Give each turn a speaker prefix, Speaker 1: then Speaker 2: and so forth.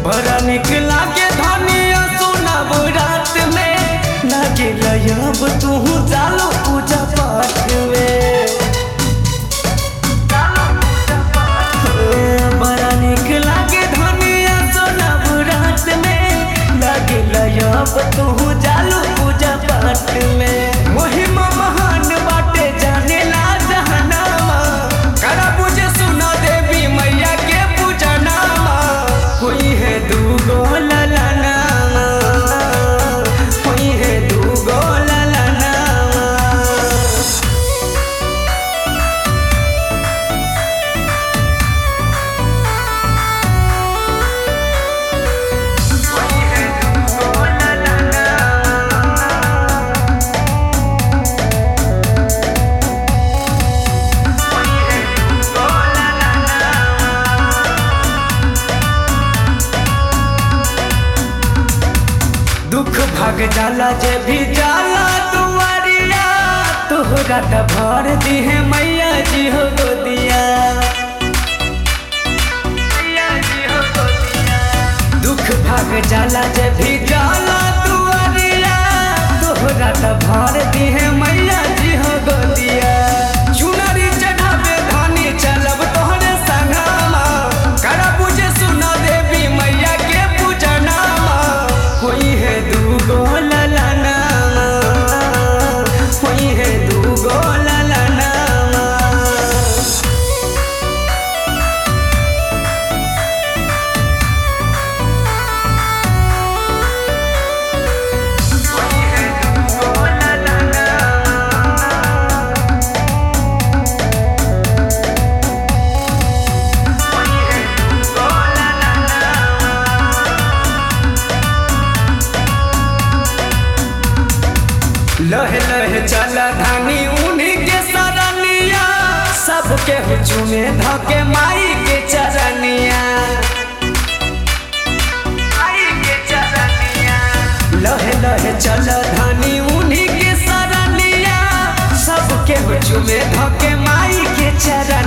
Speaker 1: बड़ा निक लागे धनिया सुनब रात में लागे अब तू जालो पूजा पाठ में। बड़ा निक लागे धनिया सुनब रात में लागे अब तू जालो पूजा पाठ में। महिमा महान बाटे जाने ला जहनामा करा पूजे सुना देवी मैया के पूजा नामा। कोई है दूगो ललनामा कोई है दूगो ललनामा। कोई है दूगो ललनामा कोई है दूगो ललनामा। दुख भाग जाला जे भी जाला दुआरिया तोहरा त भर दिहे मैया जी हो गोदिया। दुख भाग जाला जे भी जाला दुआरिया तोहरा त भर दिहे मैया जी हो गोदिया। चुनरी चढ़ावे धानी चलब तोहरे संगमा करा पूजे सुना देवी मैया के पूजा नामा। कोई है दूगो ललनामा कोई है दूगो ललनामा। कोई है दूगो ललनामा कोई है दूगो ललनामा। लहे लहे चला धानी उन्हीं के सरनिया सबके हुचुमे धके माई के चरनिया। लहे लहे चला धानी उन्हीं के सरनिया सबके हुचुमे धके माई के चरनिया।